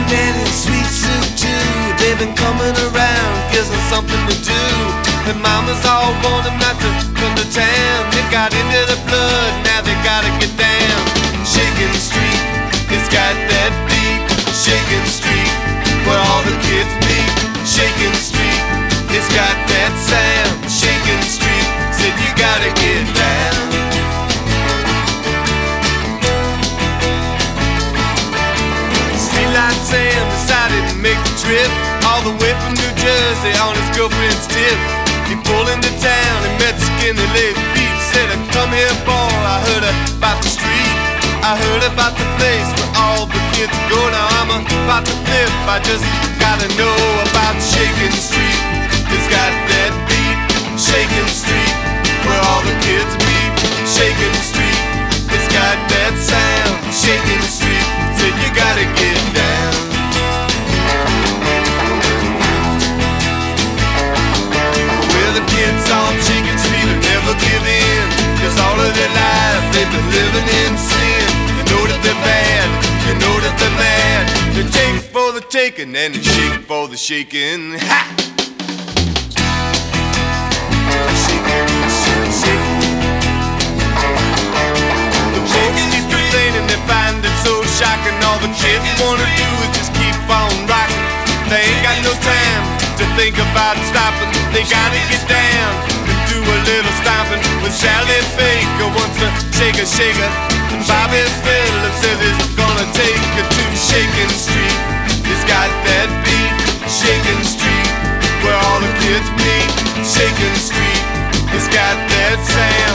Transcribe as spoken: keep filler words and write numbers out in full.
Granddaddy and sweet Sue too, they've been coming around, gives them something to do. And mama's all want them not to come to town. They got into the blood, now they gotta get down. Shakin' Street, it's got that beat. Shakin' Street, where all the kids meet. Shakin' Street, it's got that sound. Shakin' Street, said you gotta get down. Streetlight Sam decided to make the trip all the way from New Jersey on his girlfriend's tip. He pulled into town and met Skinny Lady Pete. Said, come here boy, I heard about the street. I heard about the place where all the kids go. Now I'm about to flip, I just gotta know about Shakin' Street. It's got that beat. Shakin' Street, where all the kids meet. Shakin' Street, it's got that sound. Shakin' Street, said you gotta get down. Well, the kids on Shakin' Street will never give in, 'cause all of their lives they've been living in sin. You know that they're bad, you know that they're mad. They take for the taking and they shake for the shaking. Ha! Shaking, shaking, shaking. The folks keep complaining, they find it so shocking. All the kids wanna do is just keep on rocking. They ain't got no time to think about stopping. They gotta get down and do a little stomping. When Sally Baker wants to shake a shaker, and Bobby Phillips says he's gonna take her to Shakin' Street. It's got that beat. Shakin' Street, where all the kids meet. Shakin' Street, it's got that sound.